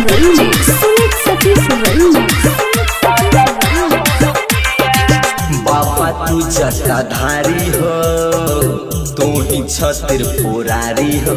बाबा तू जटाधारी हो, तू ही छतिर पुरारी हो।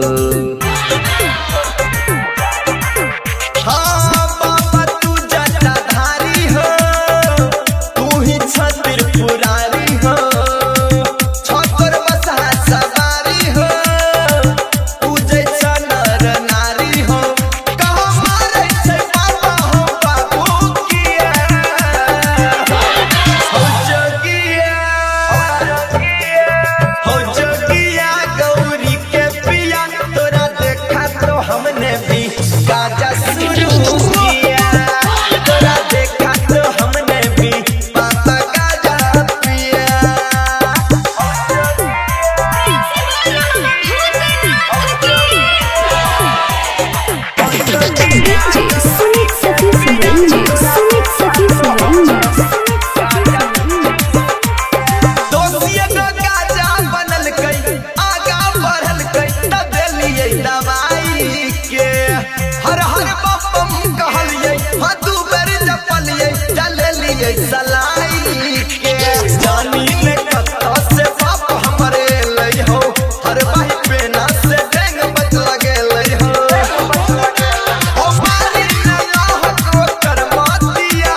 हाँ बाबा तू जटाधारी हो, तू ही छतिर पुरारी हो। छतर बसहा सवारी हो, तू जैसा नर नारी हो। कहाँ मारे से बाबा हो बाबू किया, हो जोगिया गौरी के पिया। तोरा देखा तो हमने भी गाजा शुरू किया, तोरा देखा तो हमने भी पापा गाजा पिया। दोषिया का गाजा बनल कई, आगा बढ़ल कई, तब लिए दवाई के। हर हर बम कहलिए, हाँ तू बेर जपलिए, चले लिए सलाई के। जानी ले कत्ता से बाप हमरे लई हो, हर भाई पेना से डेंग बच लगे लई हो। ओ मारी नया को कर मातिया,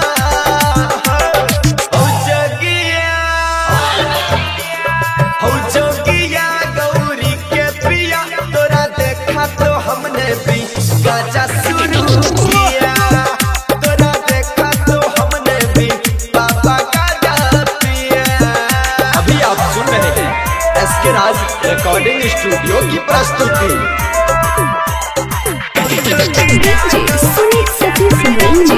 हो जोगिया गौरी के प्रिया। तोरा देखा तो हमने भी गाजा शुरू किया, तोरा देखा तो हमने भी पापा गाजा पिया। अभी आप सुन रहे हैं एसके राज रिकॉर्डिंग स्टूडियो की प्रस्तुति।